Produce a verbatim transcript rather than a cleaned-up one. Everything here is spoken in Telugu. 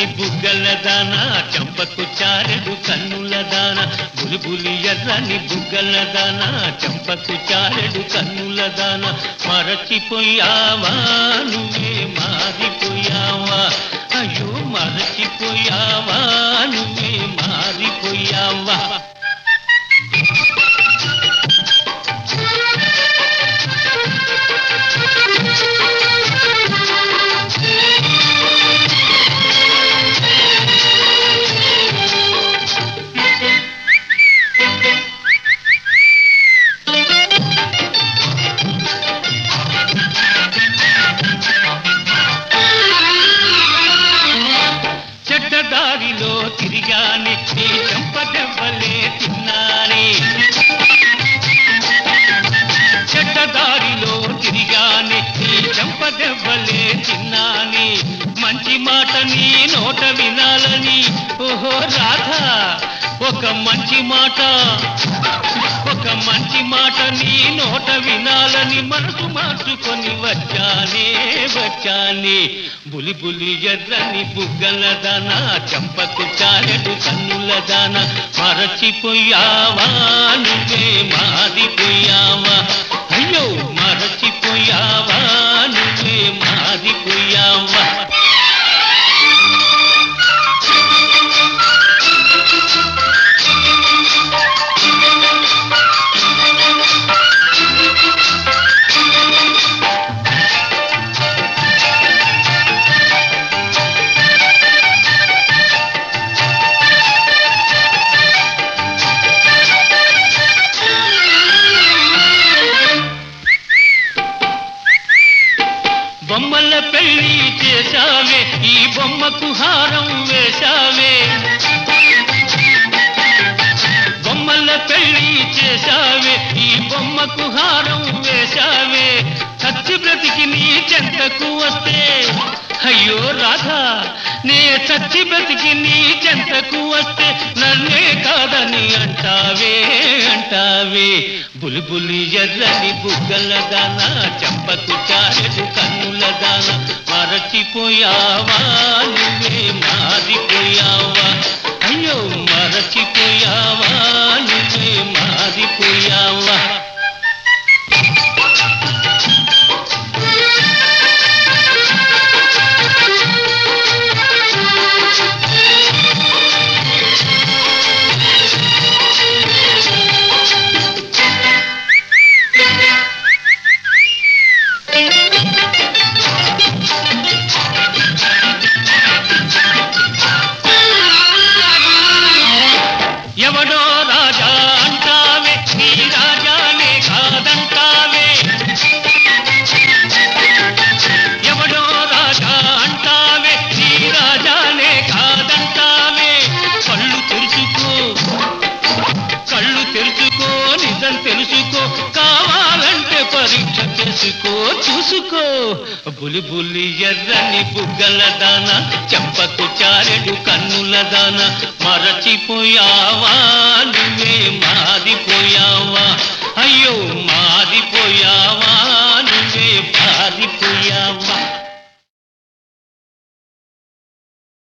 బుగ్గల దాన చంపకు చారెడు కన్నుల దాన బులిబులి ఎర్రని బుగ్గల దాన చంపకు చారెడు కన్నుల దాన మరచిపోయావా నువ్వే మారిపోయావా అయ్యో మరచిపోయావా నువ్వే మారిపోయావా దారిలో తిరిగానే నీ చంపదెవ్వలే తిన్నానే చెడ్డ దారిలో తిరిగానే నీ చంపదెవ్వలే తిన్నానే మంచి మాట నీ నోట వినాలని ఓహో రాధా ఒక మంచి మాట ఒక మంచి మాట నీ నోట వినాలని మనసు మార్చుకొని వచ్చానే వచ్చానే బులి బులి ఎర్రని బుగ్గల దాన చంపకు చారెడు కన్నుల దాన మరచిపోయావా నువ్వే మారిపోయావా అయ్యో మరచిపోయావా నువ్వే మారిపోయావా బొమ్మల పెళ్లి చేశావే ఈ బొమ్మకు హారం వేశావే బొమ్మల పెళ్లి చేశావే ఈ బొమ్మకు హారం వేశావే చచ్చి బ్రతికి నీ చెంతకు వస్తే అయ్యో రాధా నే చచ్చి బ్రతికి నీ చెంతకు వస్తే నన్నే కాదని అంటావే అంటావే బులిబులి ఎర్రని బుగ్గల దాన చంపకు చారెడు కన్నుల దాన మరచిపోయావా నువ్వే మారిపోయావా అయ్యో మరచిపోయావా నువ్వే మారిపోయావా ఎవడో రాజా అంటావే నీ రాజానే కాదంటావే ఎవడో రాజా అంటావే నీ రాజానే కాదంటావే కళ్ళు తెరుచుకో కళ్ళు తెరుచుకో నిజం తెలుసుకో కావాలంటే పరీక్ష చేసుకో చూసుకో బులి బులి ఎర్రని బుగ్గల దాన చంపకు చారెడు కన్నుల దాన మరచిపోయావా నువ్వే మారిపోయావా అయ్యో మారిపోయావా